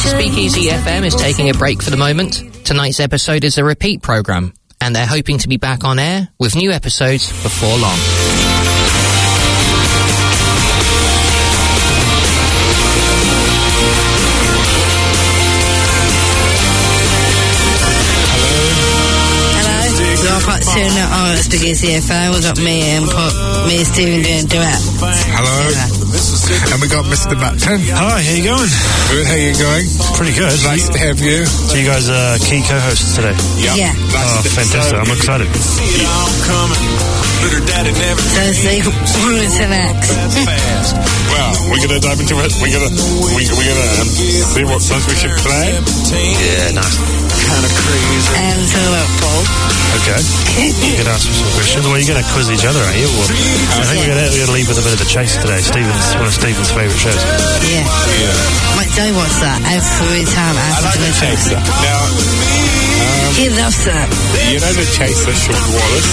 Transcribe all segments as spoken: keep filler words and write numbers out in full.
Speakeasy F M is taking a break for the moment. Tonight's episode is a repeat programme, and they're hoping to be back on air with new episodes before long. Part two now on Speakeasy F M. We got me and Pop, me and Stephen doing a duet. Hello. Yeah. And we got Mister Batton. Hi, how you going? Good, how you going? Pretty good. Nice to have you. So you guys are key co-hosts today? Yep. Yeah. Oh, fantastic. I'm excited. So see, Bruce and X. Well, we're going to dive into it. We're going to we, we're gonna, um, see what songs we should play. Yeah, nice. Kind of crazy. And so about Paul. Okay. You can ask me some questions. Well, you're going to quiz each other, aren't you? Or, I think we're going to leave with a bit of the chase today. Stephen's one of Stephen's favourite shows. Yeah. Yeah. My dad watches that every time I after like the Chaser. Now, um, he loves that. you know the Chaser, Sean Wallace?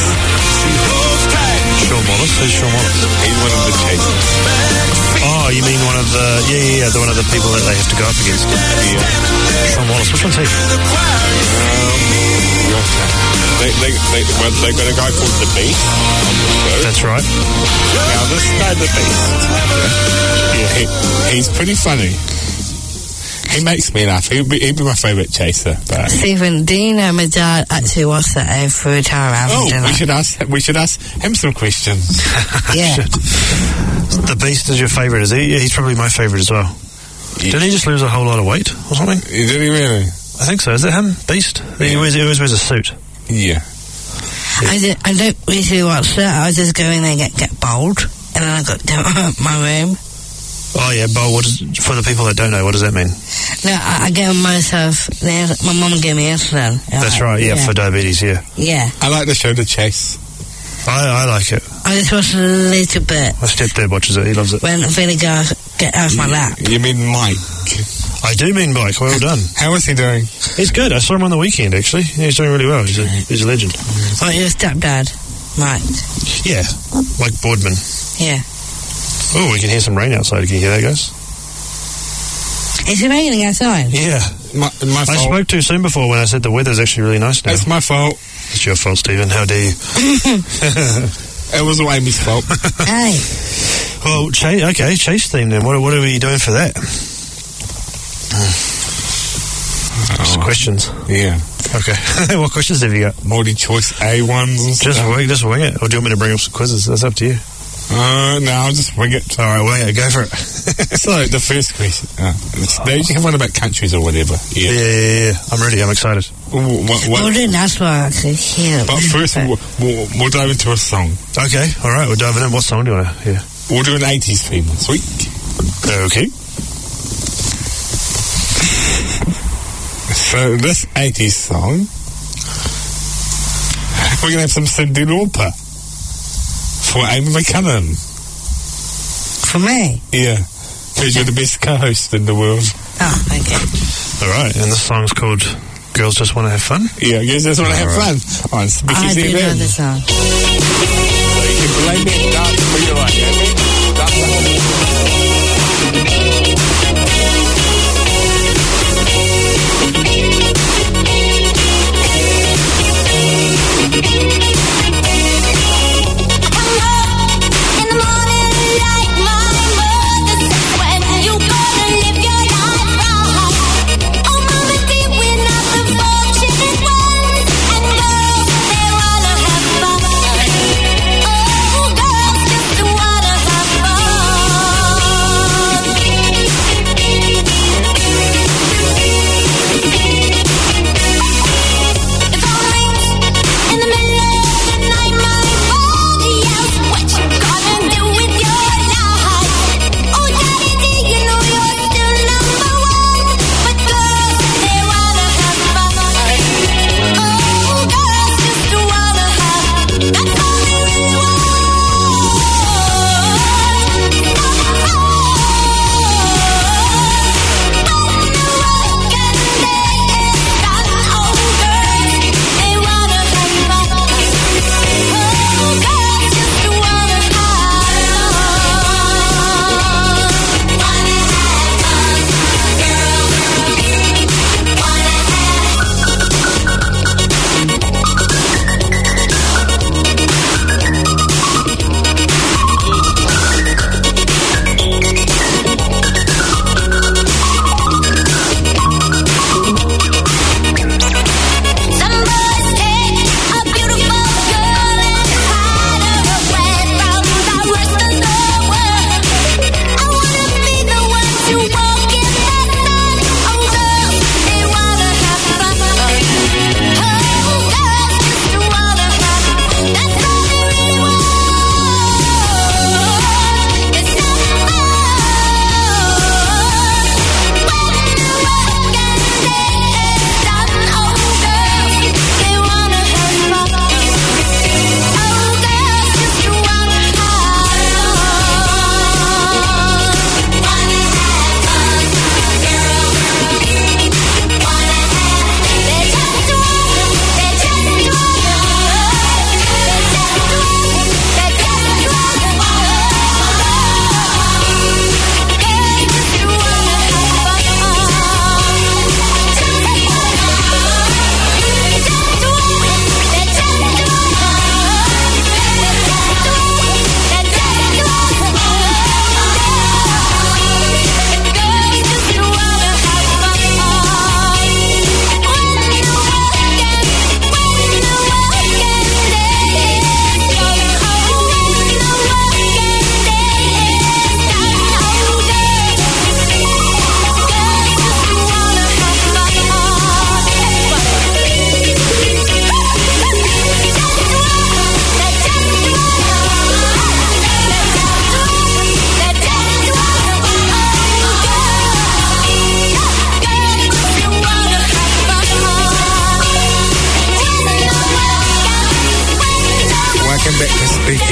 Sean Wallace? Who's Sean Wallace? He's one of the Chasers. Oh, you mean one of the... Yeah, yeah, yeah, the one of the people that they have to go up against. Yeah. Sean Wallace. Which one's he? Um, they, they, they, well, they've got a guy called The Beast on the show. That's right. Now, this guy, The Beast, yeah, he, he's pretty funny. He makes me laugh. He'd be, he'd be my favourite chaser. But... Stephen, do you know my dad actually watches that every time after Oh, dinner? we should ask we should ask him some questions. Yeah. The Beast is your favourite, is he? Yeah, he's probably my favourite as well. Yeah. Didn't he just lose a whole lot of weight or something? Did he really? I think so. Is it him? Beast? He always, he always wears a suit. Yeah. I, did, I don't usually watch that. I just go in there and get, get bowled. And then I got to my room. Oh, yeah, bowl. What is, for the people that don't know, what does that mean? No, I, I get myself... My mum gave me insulin. That's right, yeah, yeah, for diabetes, yeah. Yeah. I like the show The Chase. I, I like it. I just watch a little bit. My stepdad watches it, he loves it. When Billy goes, get out of my lap. You mean Mike? I do mean Mike, well done. How is he doing? He's good, I saw him on the weekend, actually. He's doing really well, he's a, he's a legend. Like your stepdad, Mike? Yeah, Mike Boardman. Yeah. Oh, we can hear some rain outside. Can you hear that, guys? Is it raining outside? Yeah. My, my I fault. spoke too soon before when I said the weather's actually really nice now. It's my fault. It's your fault, Stephen. How dare you? It was Amy's fault. Hey. Well, Chase, okay, Chase theme then. What, what are we doing for that? Just Oh. questions. Yeah. Okay. What questions have you got? Multi-choice A ones and Just stuff. wing, just wing it. Or do you want me to bring up some quizzes? That's up to you. Uh, no, I'll just wing it. All right, wing it. Go for it. So, the first question. Uh, they usually have one about countries or whatever. Yeah, Yeah. yeah, yeah. yeah. I'm ready. I'm excited. What, what, Well, then that's why I could hear. but first, we'll, we'll, we'll dive into a song. Okay. All right. We're diving in. What song do you want to hear? We'll do an eighties theme this week. Okay. So, this eighties song, we're going to have some Cyndi Lauper for Amy McCallum. For me? Yeah. Because you're the best co-host in the world. Oh, okay. All right. And this song's called Girls Just Want to Have Fun? Yeah, you just want to have All right. fun. On I Speakeasy do know F M. the song. So you can blame me and dance for your right, Amy. Oh, girls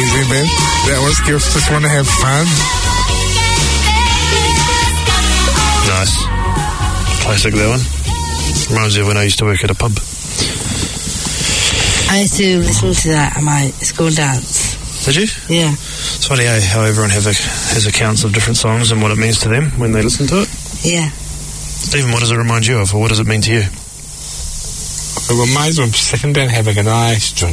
easy, man. That was Girls Just Want to Have Fun. Nice. Classic, that one. Reminds me of when I used to work at a pub. I used to listen to that at my school dance. Did you? Yeah. It's funny eh, how everyone have a, has accounts of different songs and what it means to them when they listen to it. Yeah. Stephen, what does it remind you of, or what does it mean to you? It reminds me of sitting down having a nice drink.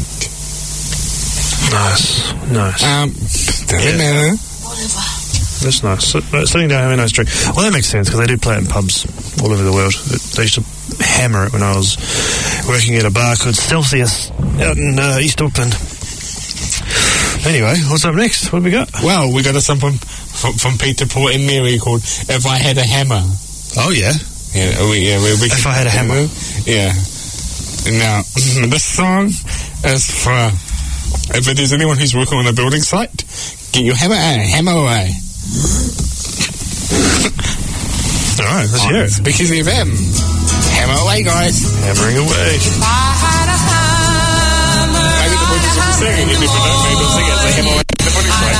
Nice, nice. Um, doesn't matter. That's nice. So, uh, sitting down having a nice drink. Well, that makes sense, because they do play it in pubs all over the world. They used to hammer it when I was working at a bar called Celsius out in uh, East Auckland. Anyway, what's up next? What have we got? Well, we got a song from, from, from Peter, Paul and Mary called If I Had a Hammer. Oh, yeah? Yeah, we, yeah, we, we If I Had a Hammer. Yeah. Now, this song is for if there's anyone who's working on a building site, get your hammer and hammer away. Alright, let's hear it. Because of them. Hammer away, guys. Hammering away. If I had a hammer, Maybe the boys will sing it. If they don't, maybe they'll sing it. They hammer away at the building site.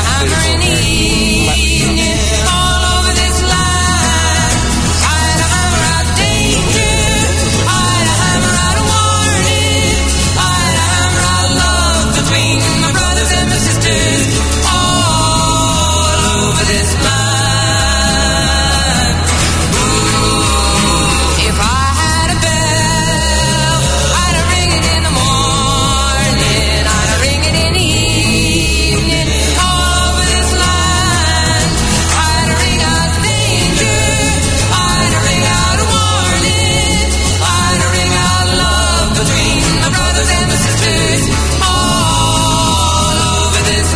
all over this land. I'd hammer out danger. I'd hammer out warning. I'd hammer out love between my brothers and my sisters all over this land. Ooh, if I had a bell, I'd ring it in the morning. I'd ring it in the evening all over this land. I'd ring out danger. I'd ring out warning. I'd ring out love between my brothers and my sisters all over this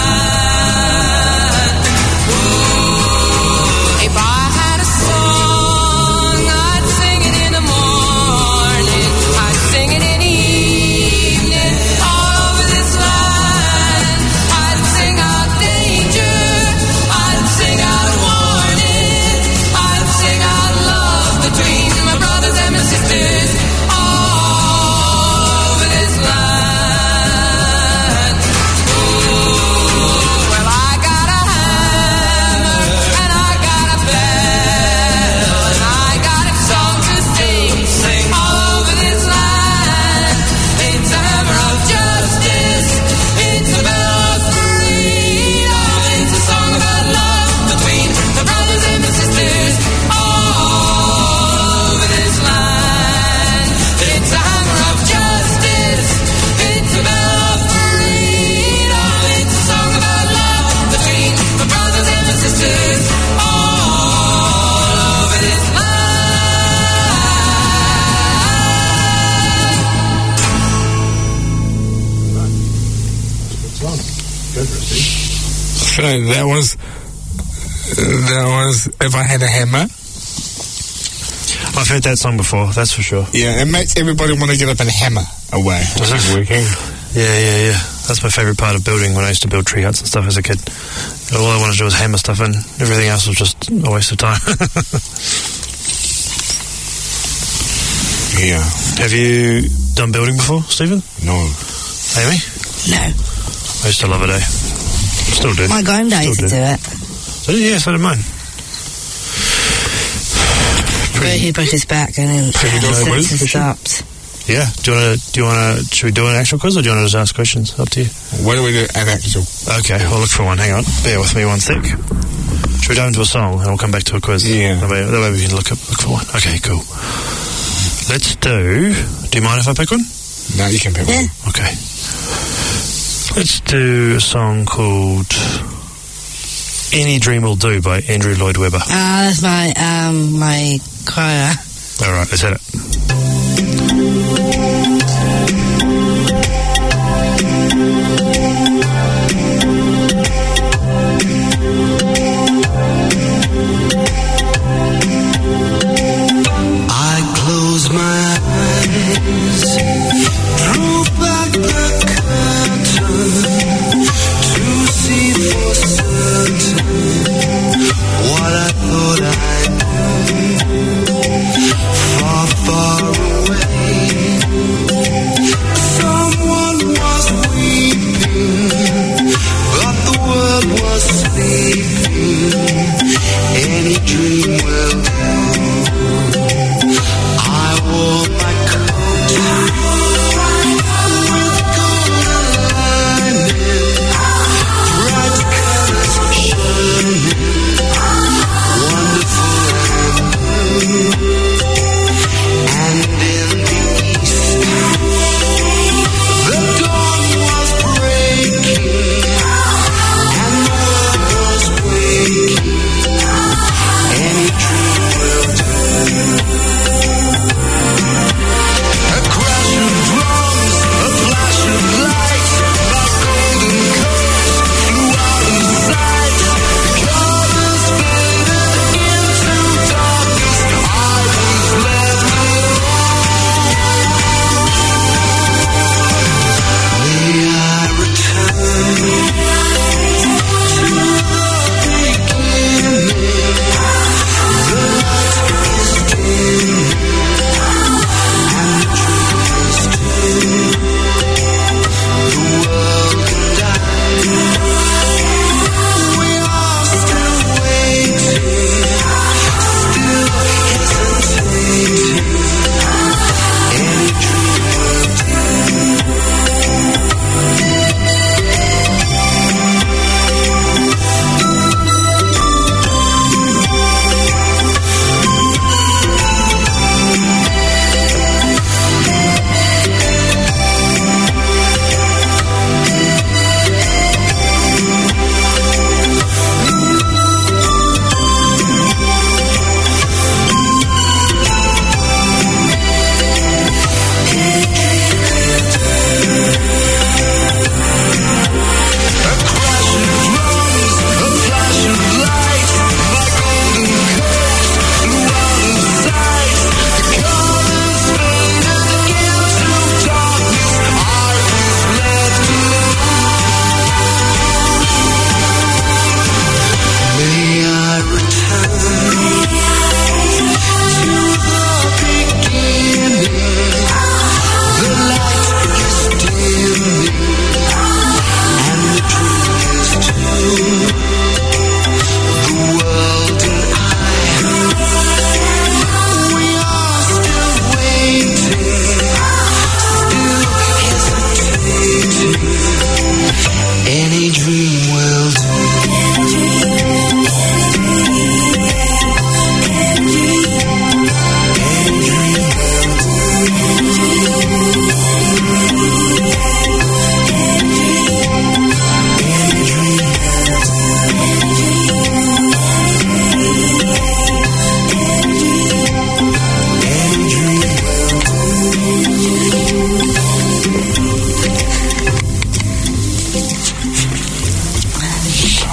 land. Ooh, if I had a song, I'd sing it in the morning. I'd sing it in the evening all over this land. I'd sing out danger. I'd sing out warning. I'd sing out love between my brothers and my sisters all over this land. Ooh, well, I got a hammer and I got a bell and I got a song to sing, sing all over this land. It's a hammer of justice. It's a bell of freedom. It's a song about love between the brothers and the sisters all over this land. It's a hammer of justice. It's a bell of freedom. It's a song about love between the brothers and the sisters all over this So that was that was If I Had a Hammer. I've heard that song before, that's for sure. Yeah, it makes everybody want to get up and hammer away. Does it? Working. Yeah, yeah, yeah. That's my favourite part of building when I used to build tree huts and stuff as a kid. All I wanted to do was hammer stuff in. Everything else was just a waste of time. Yeah. Have you done building before, Stephen? No. Amy? No. I used to love it, eh? Still do. My granddad Still used to do it. So, yeah, so did mine. But he broke his back and then Pretty his good quiz, senses for sure. stopped. Yeah. Do you want to, do you want to, should we do an actual quiz or do you want to just ask questions? Up to you. What do we do? An actual. Okay, I'll look for one. Hang on. Bear with me one sec. Should we go into a song and we'll come back to a quiz? Yeah. That way, that way we can look, up, look for one. Okay, cool. Let's do... Do you mind if I pick one? No, you can pick Yeah. one. Okay. Let's do a song called Any Dream Will Do by Andrew Lloyd Webber. Ah, that's my, um, my choir. Alright, let's hit it. I close my eyes, drew back the curtain to see for certain what I thought I knew. Far, far away,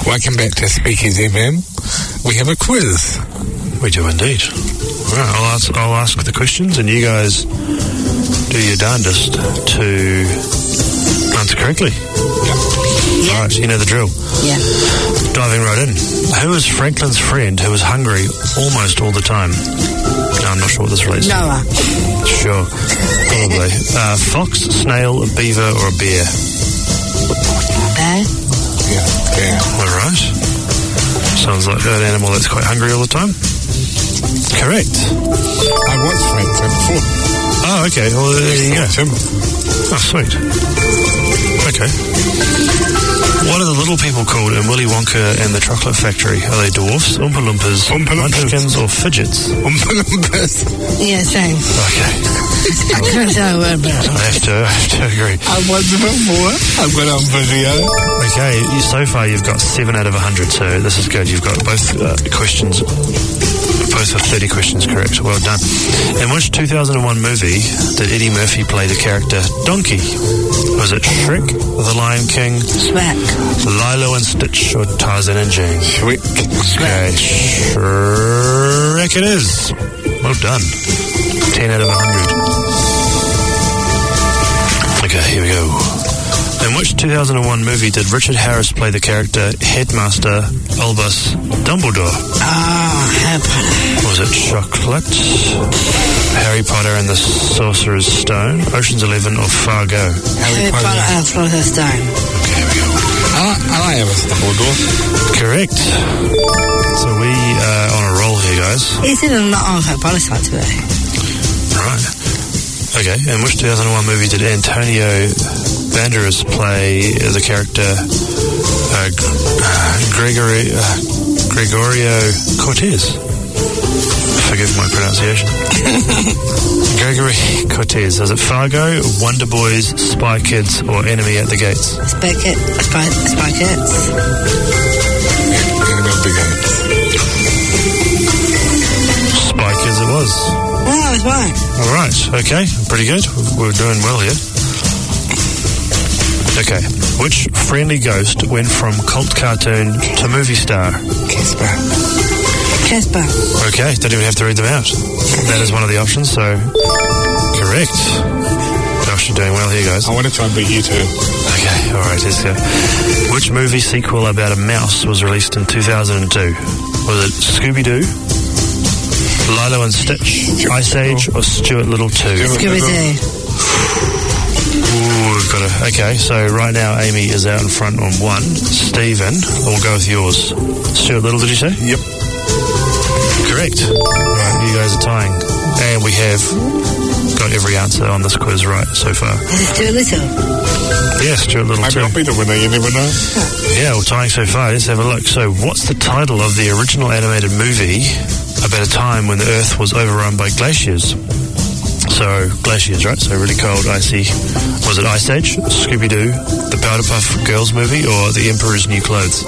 Welcome back to Speakeasy F M. We have a quiz. We do indeed. All right, I'll ask, I'll ask the questions, and you guys do your darndest to answer correctly. Yeah. All right, you know the drill. Yeah. Diving right in. Who was Franklin's friend who was hungry almost all the time? No, I'm not sure what this relates to. Noah. Sure, probably. uh, fox, snail, a beaver, or a bear? Bear. Yeah, yeah. All right. Sounds like an animal that's quite hungry all the time. Correct. I watched Franklin before. Oh, okay. Well, there you go. Tim. Oh, sweet. Okay. What are the little people called in Willy Wonka and the Chocolate Factory? Are they dwarfs, Oompa Loompas, Oompa Loompas. munchkins, or fidgets? Oompa Loompas. Yeah, same. Okay. I couldn't tell a word about it. I have to, I have to agree. I watched it before. I've got it on video. Okay, you, so far you've got seven out of a hundred, so this is good. You've got both uh, questions, both of thirty questions correct. Well done. In which two thousand one movie did Eddie Murphy play the character Donkey? Was it Shrek, The Lion King, Smack. Lilo and Stitch, or Tarzan and Jane? Shrek. Okay, Shrek it is. Well done. ten out of a hundred. Okay, here we go. In which two thousand one movie did Richard Harris play the character Headmaster Albus Dumbledore? Ah, Harry Potter. Was it Chocolate, Harry Potter and the Sorcerer's Stone, Ocean's Eleven, or Fargo? Harry Potter and Philosopher's Stone. Okay, here we go. I like, I like Alice Dumbledore. Correct. So we are on a roll here, guys. He's in a lot on Harry Potter side today. Right. Okay, in which two thousand one movie did Antonio Banderas play the character uh, uh, Gregory, uh, Gregorio Cortez? Forgive my pronunciation. Gregory Cortez. Is it Fargo, Wonder Boys, Spy Kids, or Enemy at the Gates? Spy Kit. Spy, Spy Kids. Enemy at the Gates. Spy Kids it was. Oh, it's mine. All right, okay, pretty good. We're doing well here. Okay, which friendly ghost went from cult cartoon to movie star? Casper. Casper. Okay, don't even have to read them out. That is one of the options, so correct. Gosh, you're doing well here, guys. I want to try and beat you too. Okay, all right, let's go. Which movie sequel about a mouse was released in two thousand two? Was it Scooby-Doo, Lilo and Stitch, Ice Age, or Stuart Little two? Scooby-Doo. Ooh, we've got a... Okay, so right now Amy is out in front on one. Stephen, we'll go with yours. Stuart Little, did you say? Yep. Correct. Right, you guys are tying. And we have got every answer on this quiz right so far. Is it Stuart Little? Yeah, Stuart Little Maybe too. I'll be the winner, you never know. Yeah, we're tying so far. Let's have a look. So what's the title of the original animated movie about a time when the Earth was overrun by glaciers? So, glaciers, right? So really cold, icy. Was it Ice Age, Scooby-Doo, the Powderpuff Girls movie, or The Emperor's New Clothes?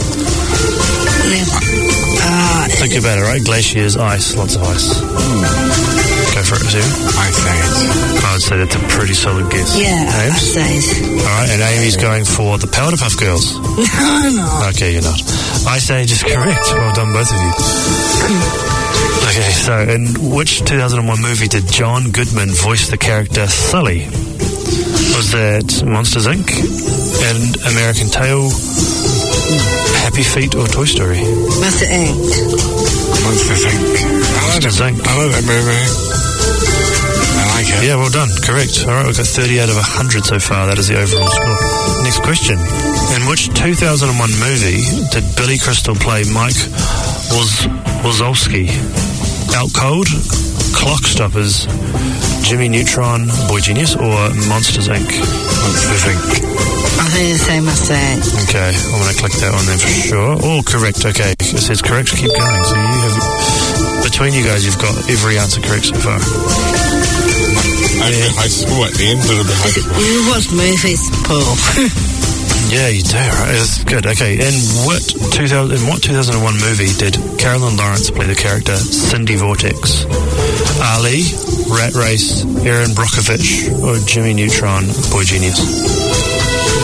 Uh, Think about it, right? Glaciers, ice, lots of ice. Go for it, Sue. Ice Age. I would say that's a pretty solid guess. yeah, I Ames? say. All right, and Amy's going for the Powderpuff Girls. No, no. Okay, you're not. Ice Age is correct. Well done, both of you. Okay, so in which two thousand one movie did John Goodman voice the character Sully? Was that Monsters, Incorporated, and American Tail, Happy Feet, or Toy Story? Monster Incorporated. Monsters Incorporated. I like Monsters, that- Incorporated. I like that movie. I like it. Yeah, well done. Correct. All right, we've got thirty out of one hundred so far. That is the overall score. Next question. In which two thousand one movie did Billy Crystal play Mike Waz- Wazowski? Out Cold, Clock Stoppers, Jimmy Neutron, Boy Genius, or Monsters, Incorporated? Monsters Incorporated. I think the same Monster Incorporated. Okay, I'm going to click that one then for sure. Oh, correct. Okay, it says correct. Keep going. So you have, between you guys, you've got every answer correct so far. I yeah. high school at the end, a little bit high school. You watch movies, Paul. Yeah, you do, right? That's good. Okay, in what two thousand in what two thousand one movie did Carolyn Lawrence play the character Cindy Vortex? Ali, Rat Race, Erin Brockovich, or Jimmy Neutron, Boy Genius?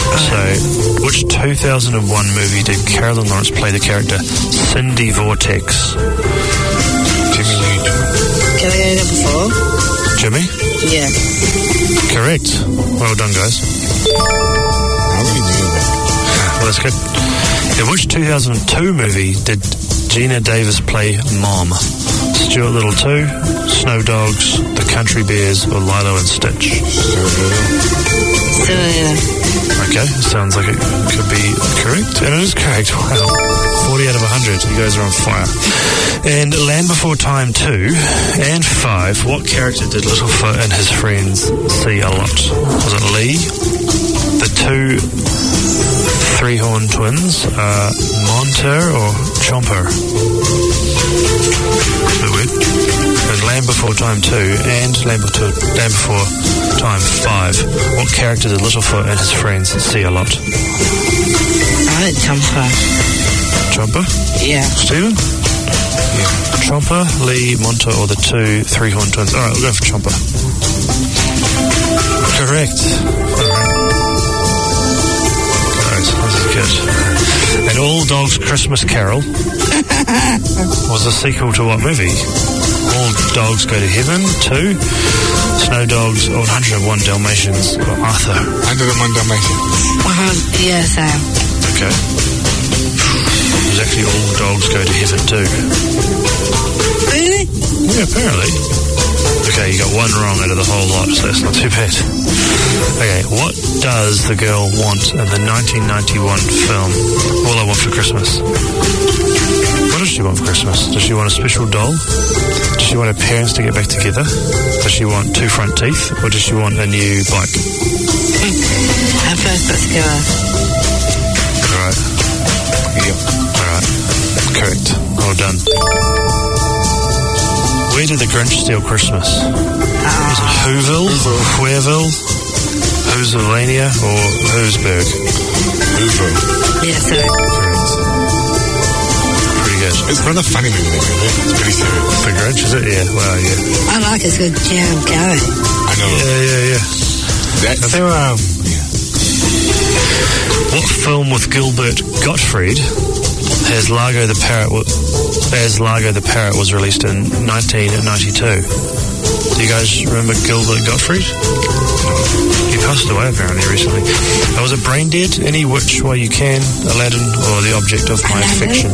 So, which two thousand one movie did Carolyn Lawrence play the character Cindy Vortex? Jimmy Neutron. Can I go number four? Jimmy? Yeah. Correct. Well done, guys. I already knew that. Well, that's good. In which two thousand two movie did Gina Davis play Mom? Stuart Little two, Snow Dogs, The Country Bears, or Lilo and Stitch? Still there. Okay, sounds like it could be correct. And it is correct. Wow. forty out of one hundred. You guys are on fire. And Land Before Time two and five, what character did Littlefoot and his friends see a lot? Was it Lee? The two three-horn twins? Uh, Monter or Chomper? A bit weird. And Land Before Time two and Land Before, Land Before Time five, what character did Littlefoot and his friends see a lot? I like Chomper. Chomper? Yeah. Stephen? Yeah. Chomper, Lee, Monter, or the two three-horn twins? Alright, we'll go for Chomper. Correct. Alright. Guys, this is good. And All Dogs Christmas Carol was a sequel to what movie? All Dogs Go to Heaven, two, Snow Dogs, or one hundred one Dalmatians, or Arthur. one hundred one Dalmatians. Uh, yeah, Sam. Okay. It was actually All Dogs Go to Heaven too. Really? Yeah, apparently. Okay, you got one wrong out of the whole lot, so that's not too bad. Okay, what does the girl want in the nineteen ninety-one film All I Want for Christmas? What does she want for Christmas? Does she want a special doll? Does she want her parents to get back together? Does she want two front teeth? Or does she want a new bike? Our first let's go. Alright. Yep. Alright. Correct. Well done. Where did the Grinch steal Christmas? Is it Whoville, Whereville, Whosylvania, or Whosburg? Hoover. Yeah, so. Correct. Pretty good. It's not a funny movie, that movie. It's pretty serious. The Grinch, is it? Yeah, well, yeah. I like it. It's good Jim Carrey. I know. Yeah, yeah, yeah. That's, um, yeah. What film with Gilbert Gottfried as Largo the Parrot wa- as Largo the Parrot was released in nineteen ninety-two? Do you guys remember Gilbert Gottfried? He passed away apparently recently. Uh, was it Brain Dead, Any Which Way You Can, Aladdin, or The Object of My Affection?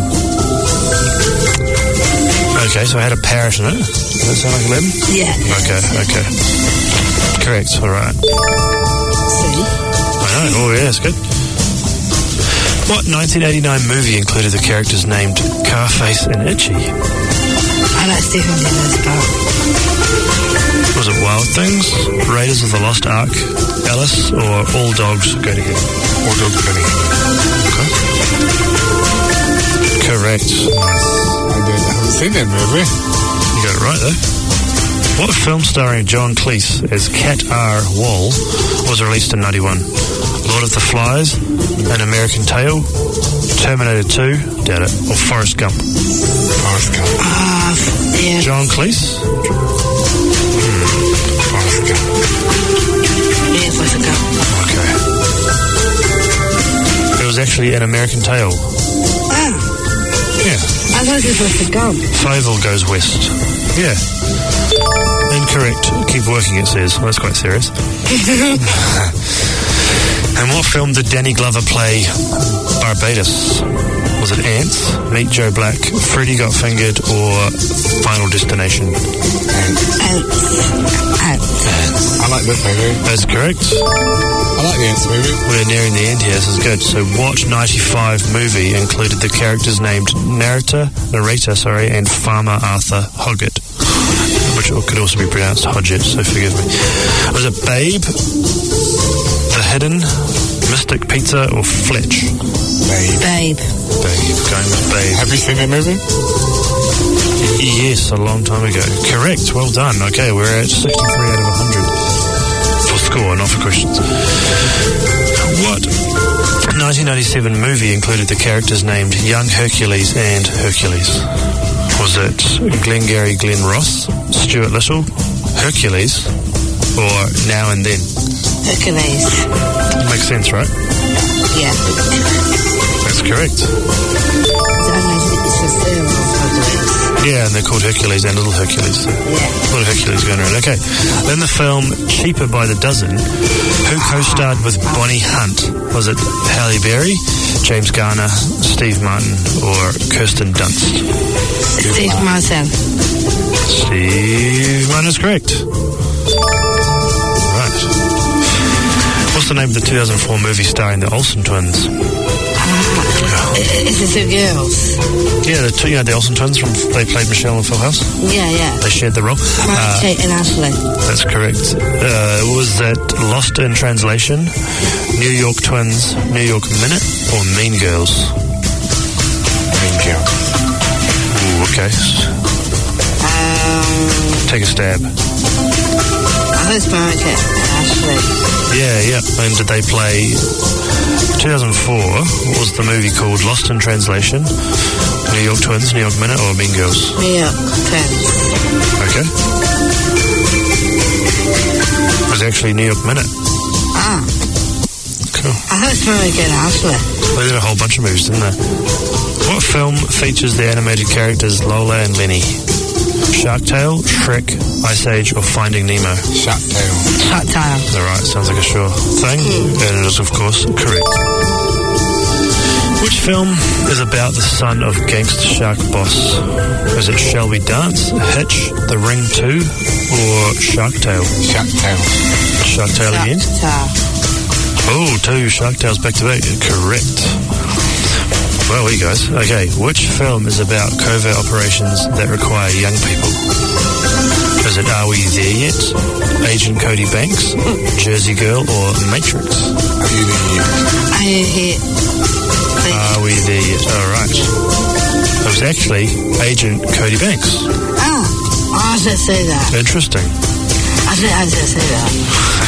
Okay, so I had a parrot in it. Does that sound like Aladdin? Yeah. Okay, okay. Correct, alright. See? I know, oh yeah, it's good. What nineteen eighty-nine movie included the characters named Carface and Itchy? I like Stephen Dinner's part. Was it Wild Things, Raiders of the Lost Ark, Alice, or All Dogs Go to Heaven? All Dogs Go to Heaven. Okay. Correct. Nice. I, did, I haven't seen that movie. You got it right though. What film starring John Cleese as Cat R. Wall was released in ninety-one? Lord of the Flies, An American Tale, Terminator two, doubt it, or Forrest Gump? Forrest Gump. Ah, uh, yeah. John Cleese? Hmm. Forrest Gump. Yeah, Forrest Gump. Okay. It was actually An American Tale. Ah, Yeah. I thought it was Forrest Gump. Fayetteville goes west. Yeah. Incorrect. Keep working, it says. Well, that's quite serious. And what film did Danny Glover play Barbados? Was it Ants, Meet Joe Black, Freddy Got Fingered, or Final Destination? Ants. Ants. Ants. I like this movie. That's correct. I like the Ants movie. We're nearing the end here. This is good. So what ninety-five movie included the characters named narrator, narrator, sorry, and Farmer Arthur Hoggett? Which could also be pronounced Hodgett, so forgive me. Was it Babe, The Hidden, Mystic Pizza, or Fletch? Babe. Babe. Babe, going with Babe. Have you seen that movie? Yes, a long time ago. Correct, well done. Okay, we're at sixty-three out of one hundred. For score, not for questions. What nineteen ninety-seven movie included the characters named Young Hercules and Hercules? Was it Glengarry Glen Ross, Stuart Little, Hercules, or Now and Then? Hercules. Makes sense, right? Yeah. That's correct. It's a serial Hercules. Yeah, and they're called Hercules and Little Hercules. So Yeah. a lot of Hercules going around. Okay. Then the film Cheaper by the Dozen. Who co-starred with Bonnie Hunt? Was it Halle Berry, James Garner, Steve Martin, or Kirsten Dunst? Steve Martin. Steve Martin is correct. Right. What's the name of the two thousand four movie starring the Olsen twins? It's the two girls. Yeah, the two, you know, the Olsen twins from they played Michelle and Full House. Yeah, yeah. They shared the role. Mark, Kate and Ashley. That's correct. Uh, was that Lost in Translation, New York Twins, New York Minute, or Mean Girls? Mean Girls. Ooh, okay. Um, Take a stab. I think it's Mark, Kate and Ashley. Yeah, yeah. And did they play... two thousand four was the movie called Lost in Translation, New York Twins, New York Minute, or Mean Girls? New York Twins. Okay. It was actually New York Minute. Ah. Cool. I think it's Mark, Kate and Ashley. They did a whole bunch of movies, didn't they? What film features the animated characters Lola and Lenny? Shark Tale, Shrek, Ice Age, or Finding Nemo? Shark Tale. Shark Tale. All right, sounds like a sure thing, and it is, of course, correct. Which film is about the son of gangster shark boss? Is it Shall We Dance, Hitch, The Ring two, or Shark Tale? Shark Tale. Shark Tale again? Shark Tale. Oh, two Shark Tales back to back. Correct. Well, you guys. Okay, which film is about covert operations that require young people? Is it Are We There Yet? Agent Cody Banks, Jersey Girl, or Matrix? Are you there yet? Are you here? Are We There Yet? All right. It was actually Agent Cody Banks. Oh, I didn't say that. Interesting. I didn't, I didn't say that.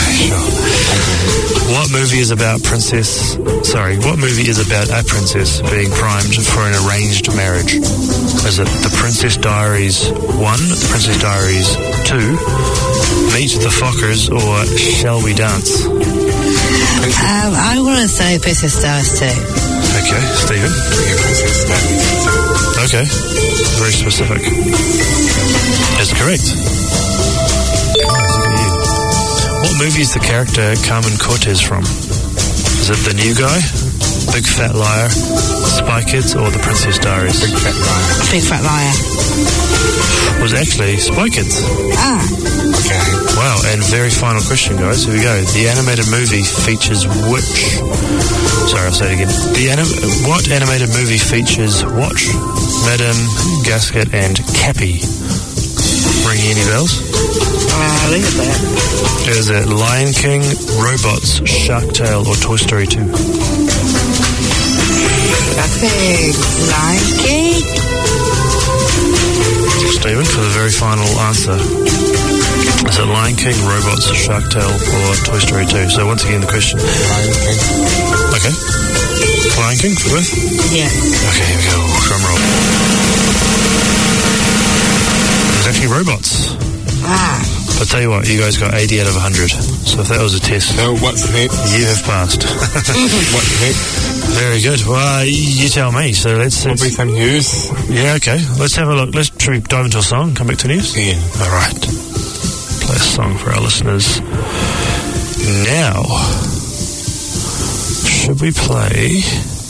What movie is about princess... Sorry, what movie is about a princess being primed for an arranged marriage? Is it The Princess Diaries one, The Princess Diaries two, Meet the Fockers, or Shall We Dance? Um, I want to say Princess Diaries too. Okay, Stephen? Yeah, Princess Diaries. Okay, very specific. That's correct. What movie is the character Carmen Cortez from? Is it The New Guy, Big Fat Liar, Spy Kids, or The Princess Diaries? Big Fat Liar. Big Fat Liar. It was actually Spy Kids. Ah. Okay. Wow, and very final question, guys. Here we go. The animated movie features which... Sorry, I'll say it again. The anim- What animated movie features Watch, Madame, Gasket, and Cappy? Ringing any bells? Uh, look at that. Is it Lion King, Robots, Shark Tale, or Toy Story two? I think Lion King. Stephen, for the very final answer. Is it Lion King, Robots, Shark Tale, or Toy Story two? So once again, the question. Lion King. Okay. Lion King for both? Yeah. Okay, here we go. Drum roll. It was actually Robots. Ah. I'll tell you what, you guys got eighty out of one hundred. So if that was a test, So what's next? you have passed. What's next? Very good. Well, uh, you tell me. So let's... let's Probably some news. yeah, okay. Let's have a look. Let's should we dive into a song, come back to news? Yeah. All right. Play a song for our listeners. Now, should we play...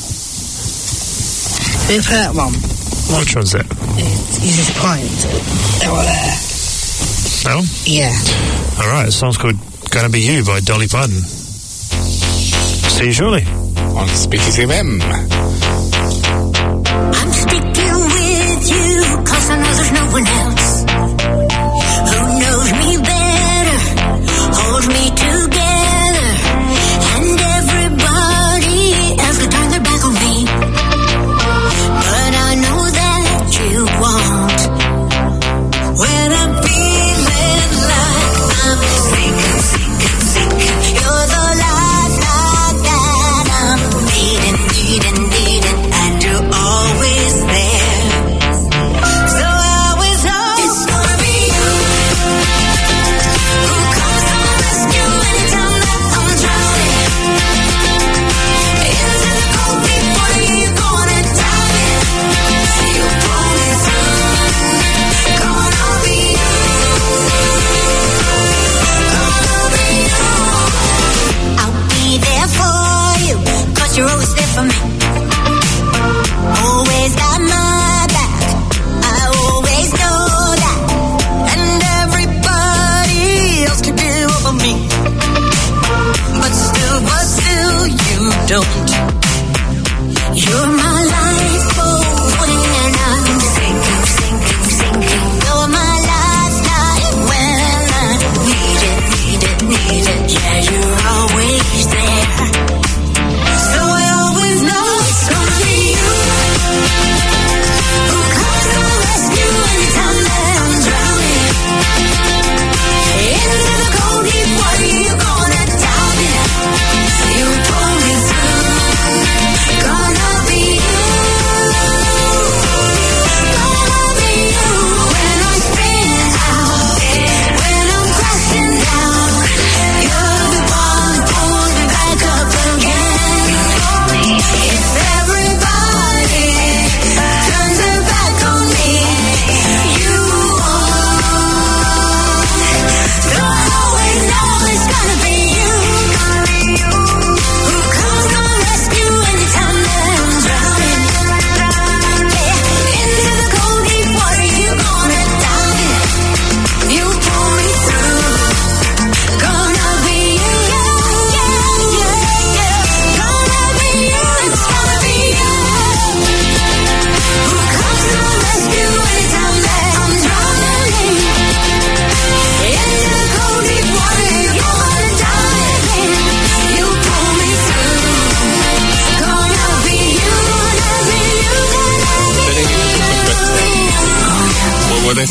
We put that one. Which one's that? You just point. That one there. That one? Yeah. All right. The song's called Gonna Be You by Dolly Parton. See you shortly. On Speakeasy F M. I'm sticking with you, cause I know there's no one else who knows me better, holds me together, and everybody else could turn their back on me. But I know that you won't. When I'm feeling like I'm sinking, sinking, sinking, you're the light, light that I'm needing, needing, needing, and you're always there. So I was hoping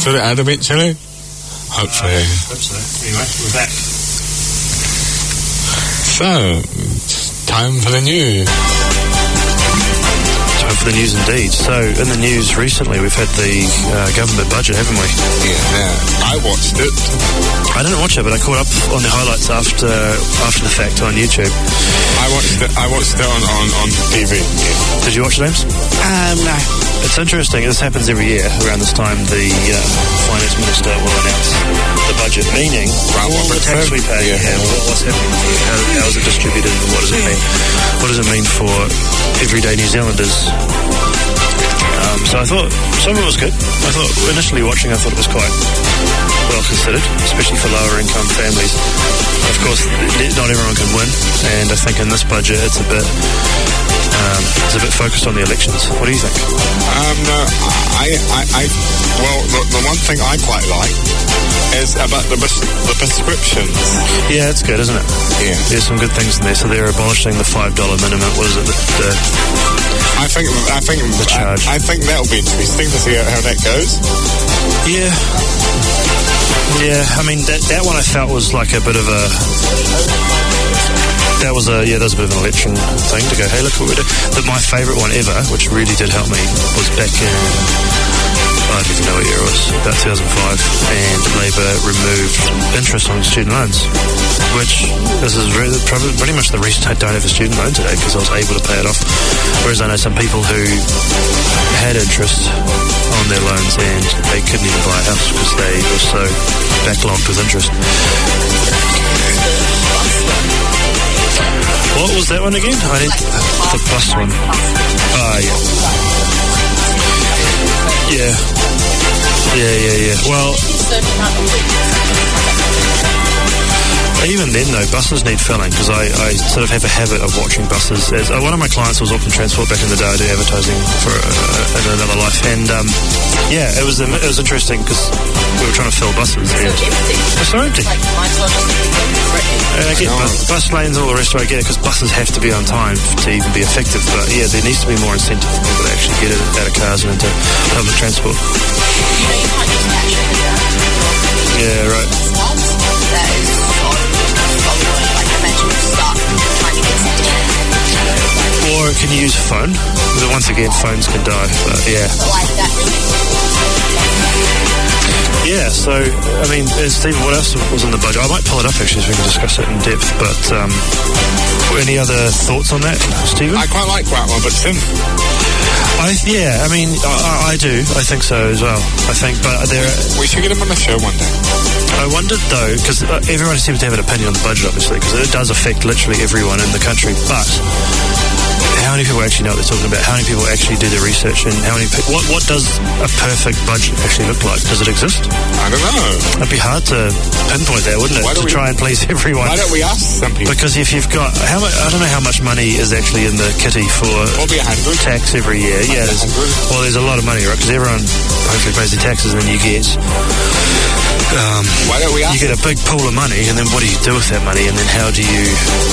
sort it out eventually. Hopefully. Hope so. Anyway, we're back. So, it's time for the news. Time for the news indeed. So, in the news recently, we've had the uh, government budget, haven't we? Yeah, yeah, I watched it. I didn't watch it, but I caught up on the highlights after after the fact on YouTube. I watched it. I watched it on on, on T V. Yeah. Did you watch it, James? Um, no. It's interesting. This happens every year. Around this time, the uh, finance minister will announce the budget, meaning Right, all the what tax we pay, yeah. and what, what's happening here, how, how is it distributed, and what does it mean? What does it mean for everyday New Zealanders? Um, so I thought some of it was good. I thought initially watching, I thought it was quite well considered, especially for lower income families. Of course, not everyone can win, and I think in this budget it's a bit um, it's a bit focused on the elections. What do you think? Um, no, I, I, I, well, the, the one thing I quite like is about the pres- the prescriptions. Yeah, it's good, isn't it? Yeah. There's some good things in there. So they're abolishing the five dollar minimum. What is it? The, the, I think, I think, The charge. I, I think that'll be interesting to see how, how that goes. yeah. Yeah, I mean, that, that one I felt was like a bit of a... That was a, yeah, that was a bit of an election thing to go, hey, look what we did. But my favourite one ever, which really did help me, was back in, I don't even know what year it was, about two thousand five, and Labour removed interest on student loans, which this is really, probably pretty much the reason I don't have a student loan today, because I was able to pay it off. Whereas I know some people who had interest on their loans and they couldn't even buy a house because they were so backlogged with interest. What was that one again? I didn't. The bus one. Ah, yeah. Yeah. Yeah, yeah, yeah. Well, even then though, buses need filling, because I, I sort of have a habit of watching buses. As uh, one of my clients was Auckland Transport back in the day. I do advertising for uh, in another life, and um, yeah, it was um, it was interesting because we were trying to fill buses. And it's so empty. And I get bus, bus lanes and all the rest of it. I get it because buses have to be on time to even be effective. But yeah, there needs to be more incentive for people to actually get it out of cars and into public transport. Yeah, right. Or can you use a phone? Because once again, phones can die. But yeah. Yeah, so, I mean, uh, Stephen, what else was in the budget? I might pull it up, actually, so we can discuss it in depth, but um, any other thoughts on that, Stephen? I quite like that one, but Tim. I, yeah, I mean, I, I do. I think so as well. I think, but there... We should get him on the show one day. I wondered, though, because uh, everyone seems to have an opinion on the budget, obviously, because it does affect literally everyone in the country, but... How many people actually know what they're talking about? How many people actually do their research? And how many? Pe- what what does a perfect budget actually look like? Does it exist? I don't know. It'd be hard to pinpoint that, wouldn't it? Why To don't we- try and please everyone. Why don't we ask some people? Because if you've got how much, I don't know how much money is actually in the kitty for Probably a hundred. tax every year. Yeah, there's, well, there's a lot of money, right? Because everyone hopefully pays their taxes, and then you get. Um, Why don't we ask? you get a big pool of money, and then what do you do with that money? And then how do you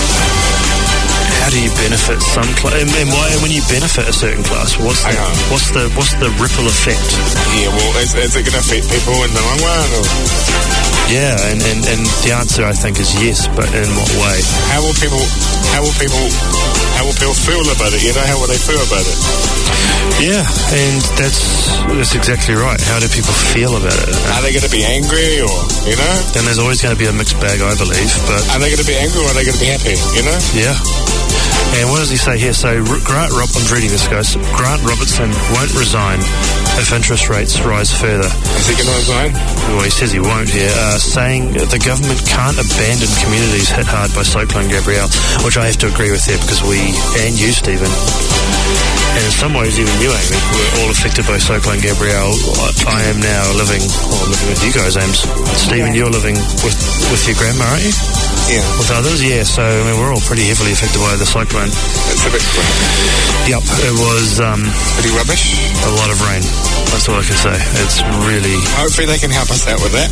how do you benefit some class? And, and, why, and when you benefit a certain class, what's the, Hang on. what's the what's the ripple effect? Yeah, well, is, is it going to affect people in the long run? Or Yeah, and, and, and the answer I think is yes, but in what way? how will people? How will people? How will people feel about it? You know, how will they feel about it? Yeah, and that's that's exactly right. How do people feel about it? Are they going to be angry, or you know? And there's always going to be a mixed bag, I believe, but Are they going to be angry, or are they going to be happy? You know? yeah. And what does he say here? So R- Grant Rob, I'm reading this, guys. Grant Robertson won't resign if interest rates rise further. Is he going to resign? Well, he says he won't here, uh, saying the government can't abandon communities hit hard by Cyclone Gabrielle, which I have to agree with there because we, and you, Stephen, and in some ways even you, Amy, were all affected by Cyclone Gabrielle. I, I am now living, well, living with you guys, Ames. Stephen, you're living with, with your grandma, aren't you? Yeah. With others, yeah. So, I mean, we're all pretty heavily affected by the cyclone. It's a bit Yep, it was um, pretty rubbish. a lot of rain. That's all I can say. It's really... Hopefully they can help us out with that.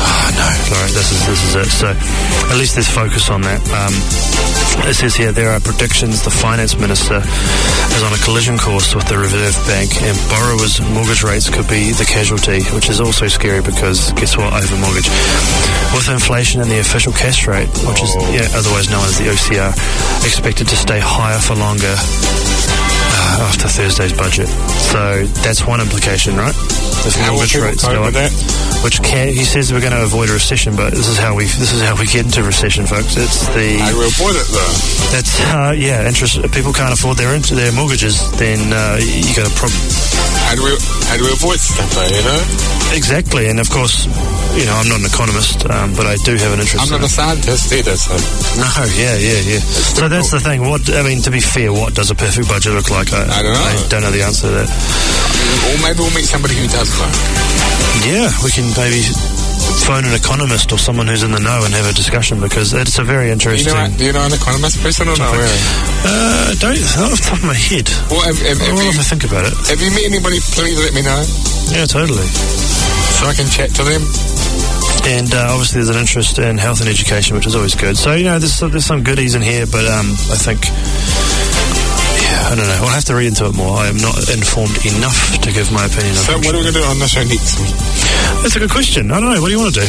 Oh, no, Laurie, this is, this is it. So at least there's focus on that. Um, it says here there are predictions the finance minister is on a collision course with the Reserve Bank, and borrowers' mortgage rates could be the casualty, which is also scary because guess what, over mortgage. With inflation and the official cash rate, which is yeah, otherwise known as the O C R, expected to stay higher for longer uh, after Thursday's budget. So that's one implication, right? If How will mortgage people rates cope go up, with that? which can, he says we're going to avoid a recession, but this is how we this is how we get into recession, folks. It's the How do we avoid it, though? that's uh, yeah, interest. If people can't afford their int- their mortgages, then uh, you got a problem. How do we, how do we avoid stuff, though, you know? Exactly, and of course, you know, I'm not an economist, um, but I do have an interest. I'm in not a it. scientist either, so... No, yeah, yeah, yeah. So that's the thing. What I mean, to be fair, what does a perfect budget look like? I, I don't know. I don't know the answer to that. Or maybe we'll meet somebody who does know. Yeah, we can maybe phone an economist or someone who's in the know and have a discussion, because it's a very You interesting. know, do you know an economist person or not really? Uh, don't not off the top of my head. Well, have, have, have, I'll you, have to think about it. have you met anybody? Please let me know, Yeah, totally. so I can chat to them. And uh, obviously there's an interest in health and education, which is always good. So, you know, there's, there's some goodies in here, but um, I think, yeah, I don't know. I'll have to read into it more. I am not informed enough to give my opinion. So what are we going to do on the show next week? That's a good question. I don't know. What do you want to do?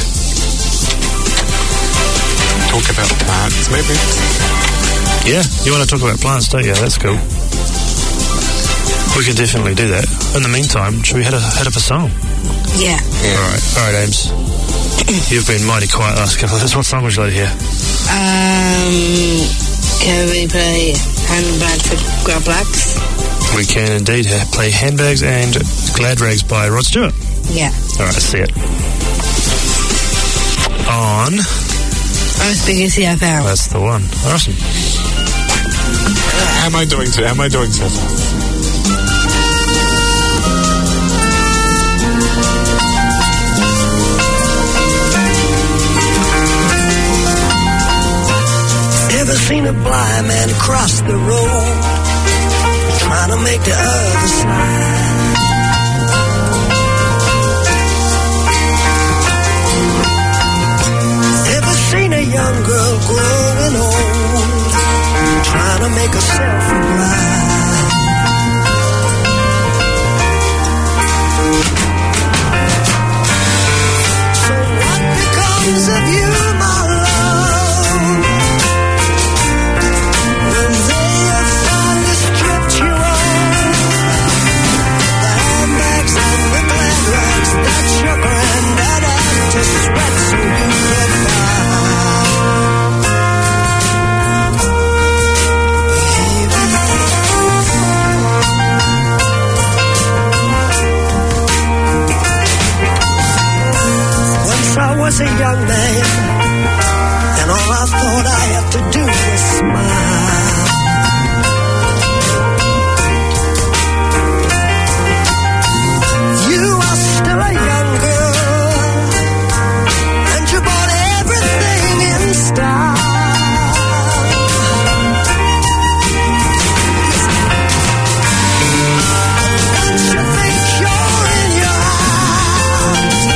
Talk about plants, maybe? Yeah, you want to talk about plants, don't you? That's cool. We can definitely do that. In the meantime, should we head, a, head up a song? Yeah. Yeah. All right. All right, Ames. You've been mighty quiet last couple of days. What song would you like to hear? Um, can we play Handbags for Grab Blacks? We can indeed ha- play Handbags and Glad Rags by Rod Stewart. Yeah. All right, let's see it. On... I was speaking C F L. That's the one. Awesome. How am I doing so? How am I doing so far? Ever seen a blind man cross the road, trying to make the other side? Ever seen a young girl growing old, trying to make herself a bride? So what becomes of you, my love, when they have finally stripped you off the handbags and the glad rags that your granddad had to sweat so you could buy? Once I was a young man, and all I thought I had to do was smile. You are still a young girl, and you bought everything in style. Don't you think you're in your eyes?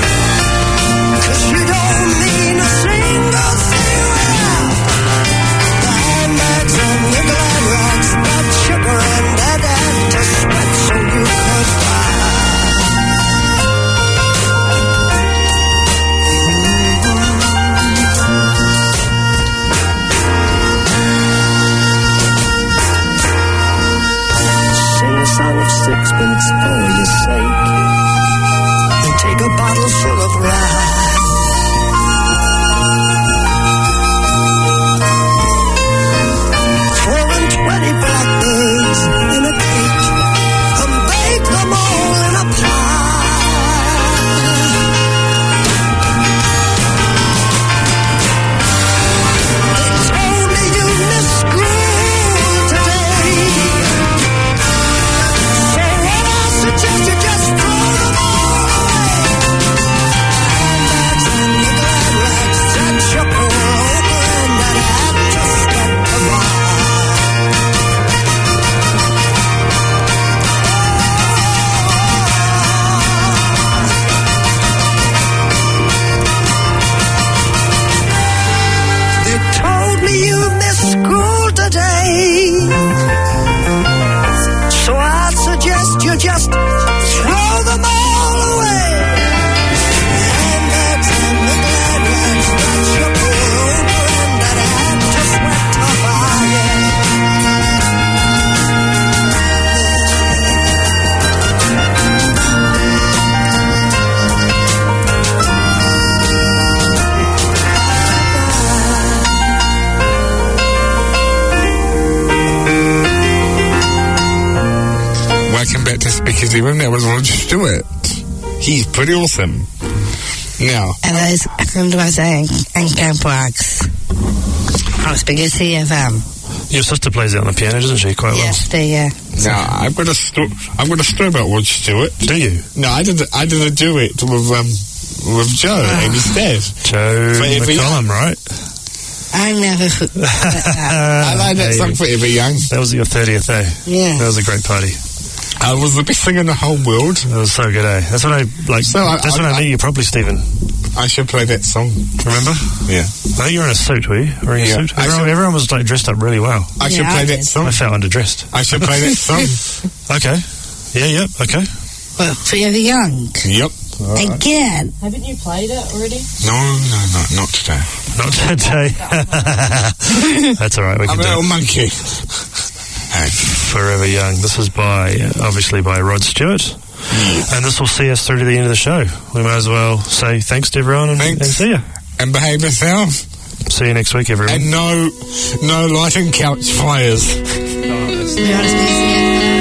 'Cause you don't mean a single thing without Zealand, there was Rod Stewart. He's pretty awesome. Now, And there's Andrew and, and Ken Braggs. How big is he of them? Your sister plays it on the piano, doesn't she? Quite Yes, they, uh, now I've got a sto- I've got a story about Rod Stewart. well. Do you? No, I did I did a duet with um with Joe instead. Joe For Ever McCollum, right? I never forgot that. I like that Hey, song for Ever Young. That was your thirtieth, eh? Yeah. That was a great party. I was the best thing in the whole world. That was so good, eh? That's when I, like, So I- that's I- when I, I- met you properly, Stephen. I should play that song. Remember? Yeah, I think you were in a suit, were you? Wearing a Yeah. suit? I Everyone, should- everyone was, like, dressed up really well. I should Yeah, play I that did. song. I felt underdressed. I should play that song. Okay. Yeah, yeah, okay. Well, Forever Young. Yep. Again. Haven't you played it already? No, no, no, not today. Not today. That's all right, we I'm can a do little it. monkey. Hey. Forever Young. This is by, uh, obviously, by Rod Stewart. And this will see us through to the end of the show. We might as well say thanks to everyone and, Thanks. and see you. And behave yourself. See you next week, everyone. And no, no lighting couch fires. To be honest with you,